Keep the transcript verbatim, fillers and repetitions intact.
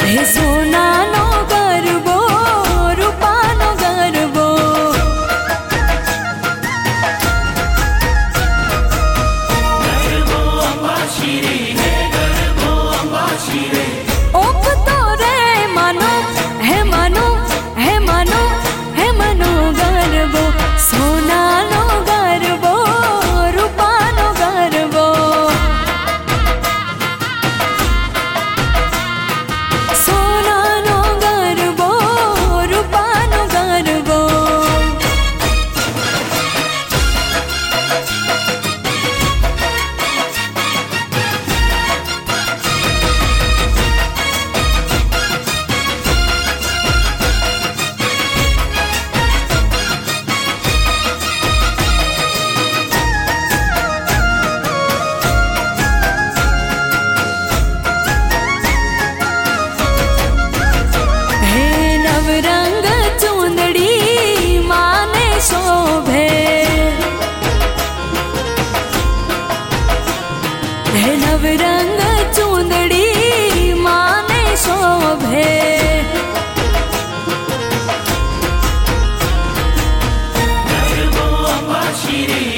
हे सोना नो गरबो रूपा नो गरबो गरबो अम्बा शिरे हे गरबो अम्बा शिरे ओप तो रे मानो हे मानो हे मानो हे मनो गरबो सोना नो गरबो रूपा नो गरबो सोना नो गरबो रूपा नो गरबो रंग चूंदड़ी माने शोभे हे नव रंग चूंदड़ी माने शोभे गरबो अम्बा शिरे